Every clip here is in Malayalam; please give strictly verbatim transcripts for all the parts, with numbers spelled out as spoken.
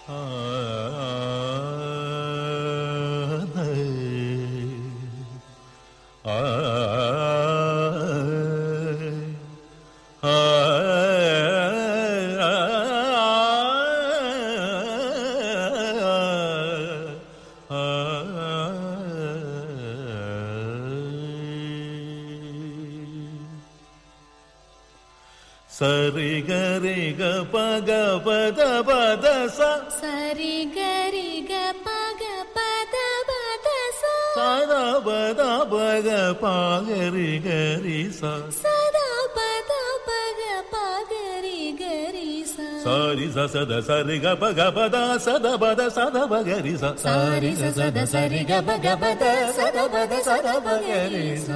സരി ഗരി ഗ പഗ പദ പദ സ സരി ഗരി ഗ പഗ പദ പദ സ സദാ പദ പഗ പഗരി ഗരി സ സദാ പദ പഗ പഗരി ഗരി സ സരി സ സദ സരി ഗ പഗ പദ സദ പദ സദ പഗരി സ സരി സ സദ സരി ഗ പഗ പദ സദ പദ സദ പഗരി സ.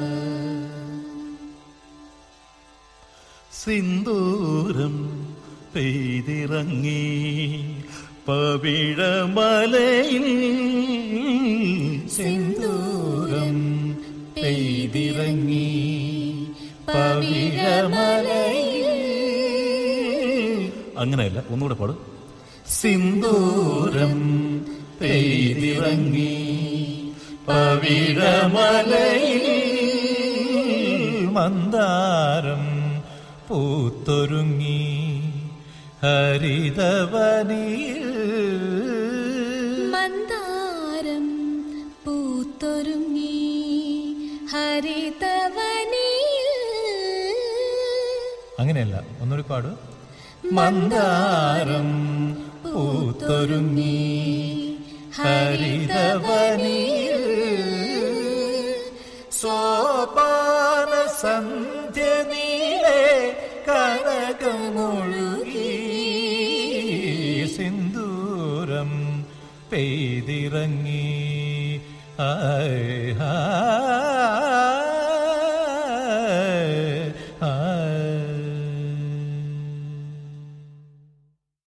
സിന്ദൂരം പെയ്തിറങ്ങി പവിഴമലയിൽ, സിന്ദൂരം പെയ്തിറങ്ങി പവിഴമലയിൽ. അങ്ങനെയല്ല, ഒന്നുകൂടെ പാടും. സിന്ദൂരം പെയ്തിറങ്ങി പവിഴമലയിൽ, മന്ദാരം പൂത്തൊരുങ്ങി ഹരിതവനിയിൽ, മന്ദാരം പൂത്തൊരുങ്ങി ഹരിതവനിയിൽ. അങ്ങനെയല്ല, ഒന്നുകൂടി പാടു. മന്ദാരം പൂത്തൊരുങ്ങി ഹരിതവനിയിൽ, സോപാന സന്ധ്യ നീളെ കനകമൊഴുകി, സിന്ദൂരം പെയ്തിറങ്ങി. ആയ്